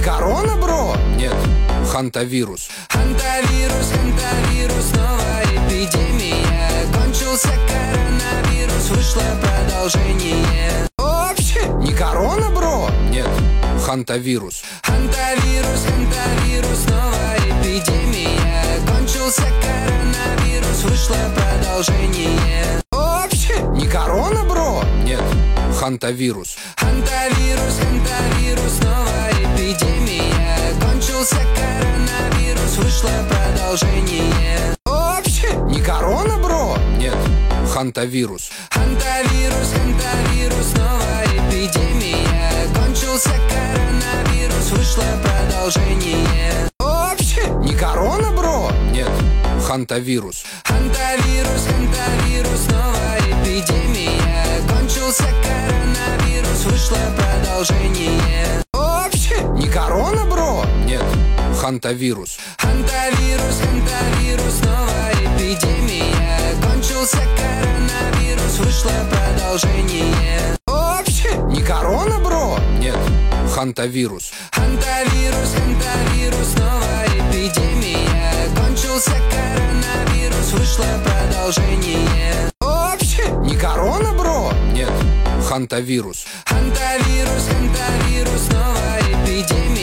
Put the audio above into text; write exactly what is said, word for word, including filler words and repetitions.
корона, бро? Нет, хантавирус. Хантавирус, хантавирус, новая эпидемия. Кончился коронавирус, вышло продолжение. Вообще не корона, бро? Нет, хантавирус. Хантавирус, хантавирус, новая эпидемия. Кончился коронавирус, вышло продолжение. Вообще не корона, бро? Нет, хантавирус. Хантавирус, хантавирус, новая эпидемия. Кончился коронавирус, вышло продолжение. Вообще не корона, бро? Нет, хантавирус. Хантавирус, хантавирус, новая эпидемия. Кончился коронавирус, вышло продолжение. Вообще не корона, бро? Нет, хантавирус. Хантавирус, хантавирус, новая эпидемия. Кончился коронавирус, вышло продолжение. Вообще не корона, бро? Нет, хантавирус. Хантавирус, хантавирус, новая эпидемия. Кончился коронавирус, вышло продолжение. Вообще не корона, бро? Нет, хантавирус. Хантавирус, хантавирус, новая эпидемия. Кончился коронавирус, вышло продолжение. Вообще не корона, бро? Нет, хантавирус. Хантавирус, хантавирус, новая эпидемия.